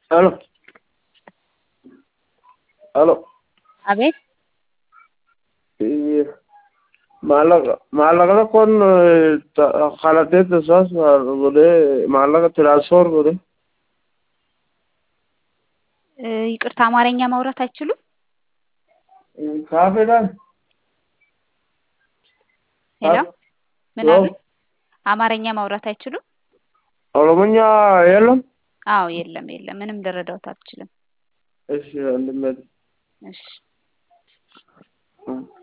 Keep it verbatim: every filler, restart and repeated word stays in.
Aló, aló. አቤት Y Málaga, Málaga con خالتي تساس غده Málaga ትራንስፈር غده ይቅርታ አማርኛ ማውራት አይችሉም? ካፌዳን ሄሎ ምን አሉ? አማርኛ ማውራት አይችሉም? ኦሮሞኛ የለም? አዎ የለም የለም ምንም ልረዳዎት አልችልም። እሺ ወንድሜ እሺ